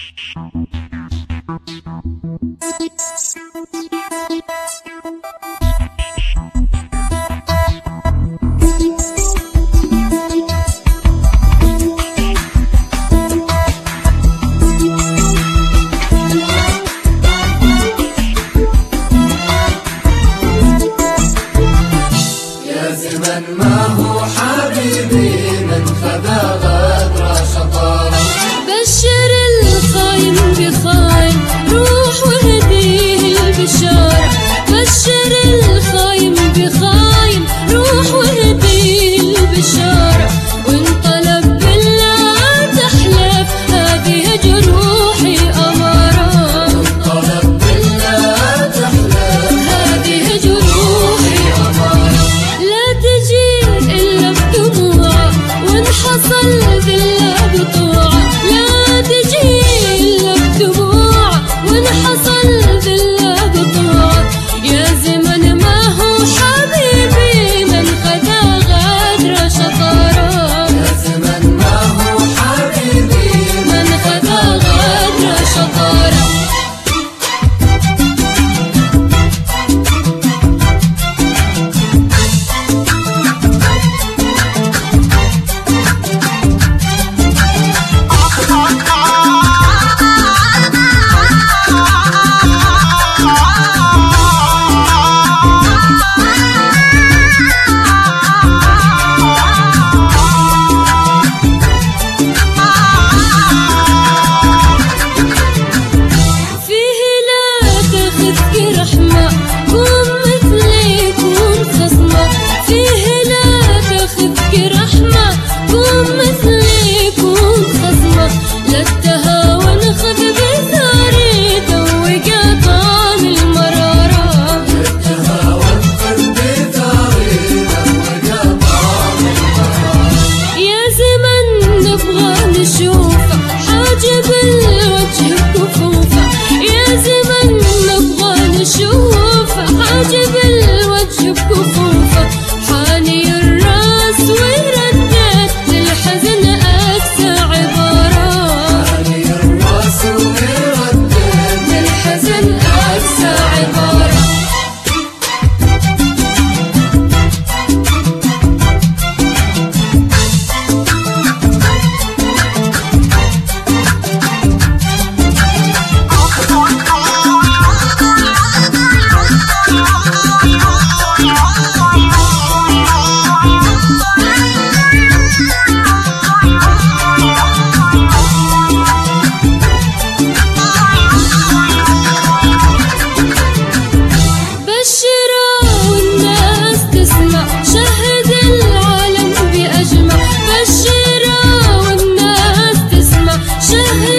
ما هو حبيبي من خذا غدر شطارة. بشر الخاين بخاين روح وهديه البشارة. بشر الخاين بخاين روح وهديه البشارة. وان طلب بالله تحلف هذه جروحي أمارة. طلب بالله تحلف هذه جروحي أمارة. لا تجي إلا بدموع وان حصل ذلة بطوع. لا تجي إلا بدموع وان حصل ذلة بطوع. يا زمن ما هو حبيبي من خذا غدر شطارة. يا زمن ما هو حبيبي من خذا غدر شطارة. حاجب الوجه بكفوفه. حاني الراس وردت للحزن أقسى عبارة. حاني الراس وردت للحزن أقسى عبارة. شهد